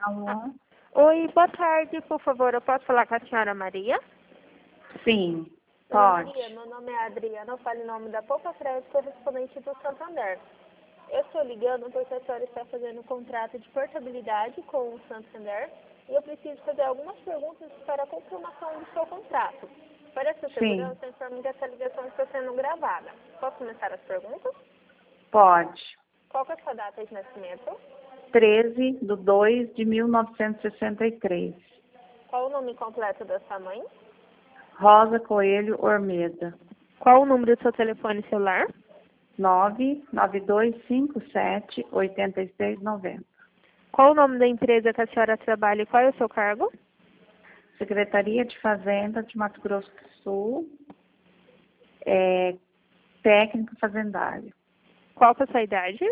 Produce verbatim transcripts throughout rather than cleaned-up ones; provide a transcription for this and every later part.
Alô? Oi, boa tarde, por favor, eu posso falar com a senhora Maria? Sim, Dona pode. Maria, meu nome é Adriana, eu falo em nome da Poupa Crédito, correspondente do Santander. Eu estou ligando porque a senhora está fazendo um contrato de portabilidade com o Santander e eu preciso fazer algumas perguntas para a confirmação do seu contrato. Para essa Sim, segurança, eu informo que essa ligação está sendo gravada. Posso começar as perguntas? pode. Qual que é a sua data de nascimento? treze de dois de mil novecentos e sessenta e três. Qual o nome completo da sua mãe? Rosa Coelho Ormeda. Qual o número do seu telefone celular? nove nove dois cinco sete oito seis nove zero. Qual o nome da empresa que a senhora trabalha e qual é o seu cargo? Secretaria de Fazenda de Mato Grosso do Sul. É, técnico fazendário. Qual que é a sua idade?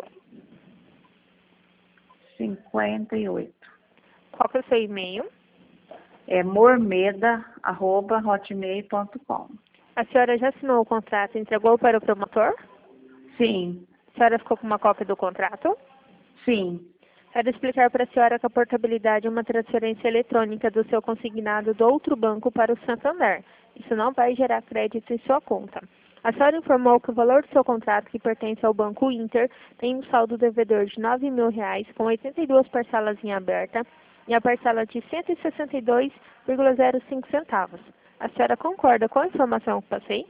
cinquenta e oito. Qual que é o seu e-mail? É mormeda arroba hotmail ponto com. A senhora já assinou o contrato e entregou para o promotor? Sim, A senhora ficou com uma cópia do contrato? sim, Quero explicar para a senhora que a portabilidade é uma transferência eletrônica do seu consignado do outro banco para o Santander. Isso não vai gerar crédito em sua conta. A senhora informou que o valor do seu contrato, que pertence ao Banco Inter, tem um saldo devedor de nove mil reais, com oitenta e duas parcelas em aberta, e a parcela de cento e sessenta e dois vírgula zero cinco centavos. A senhora concorda com a informação que passei?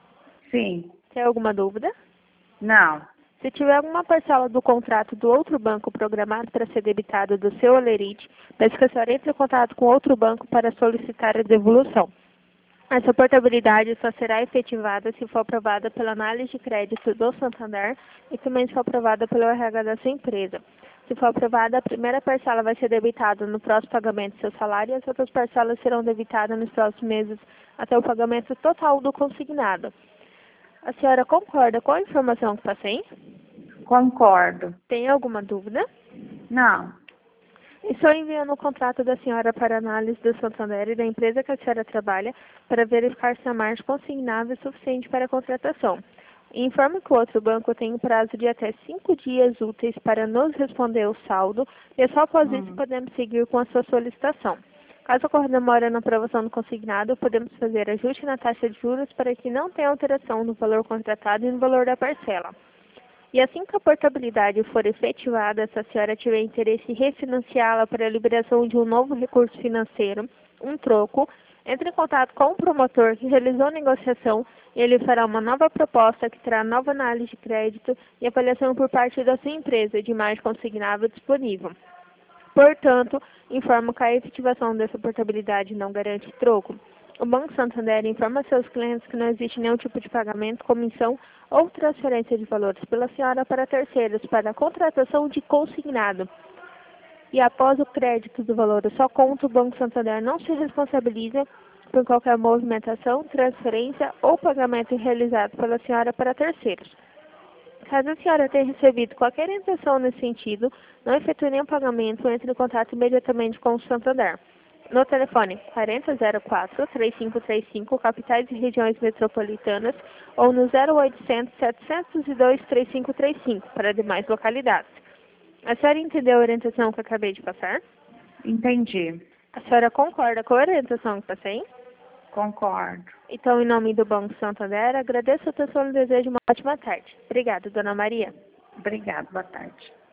sim. Tem alguma dúvida? Não, Se tiver alguma parcela do contrato do outro banco programado para ser debitada do seu Olerite, peço que a senhora entre em contato com outro banco para solicitar a devolução. Essa portabilidade só será efetivada se for aprovada pela análise de crédito do Santander e também se for aprovada pelo R H da sua empresa. Se for aprovada, a primeira parcela vai ser debitada no próximo pagamento do seu salário e as outras parcelas serão debitadas nos próximos meses até o pagamento total do consignado. A senhora concorda com a informação que passei? concordo. Tem alguma dúvida? Não, Estou enviando o contrato da senhora para análise do Santander e da empresa que a senhora trabalha para verificar se a margem consignada é suficiente para a contratação. Informo que o outro banco tem um prazo de até cinco dias úteis para nos responder o saldo e só após isso hum, podemos seguir com a sua solicitação. Caso ocorra demora na aprovação do consignado, podemos fazer ajuste na taxa de juros para que não tenha alteração no valor contratado e no valor da parcela. E assim que a portabilidade for efetivada, se a senhora tiver interesse em refinanciá-la para a liberação de um novo recurso financeiro, um troco, entre em contato com o promotor que realizou a negociação e ele fará uma nova proposta que terá nova análise de crédito e avaliação por parte da sua empresa de margem consignável disponível. Portanto, informo que a efetivação dessa portabilidade não garante troco. O Banco Santander informa seus clientes que não existe nenhum tipo de pagamento, comissão ou transferência de valores pela senhora para terceiros para a contratação de consignado. E após o crédito do valor da sua conta, o Banco Santander não se responsabiliza por qualquer movimentação, transferência ou pagamento realizado pela senhora para terceiros. Caso a senhora tenha recebido qualquer intenção nesse sentido, não efetue nenhum pagamento, entre em contato imediatamente com o Santander. No telefone quarenta zero quatro, três cinco três cinco, capitais e regiões metropolitanas, ou no zero oitocentos, setecentos e dois, três cinco três cinco, para demais localidades. A senhora entendeu a orientação que eu acabei de passar? entendi. A senhora concorda com a orientação que passei? Concordo. Então, em nome do Banco Santander, agradeço a atenção e desejo uma ótima tarde. Obrigada, Dona Maria. Obrigada, boa tarde.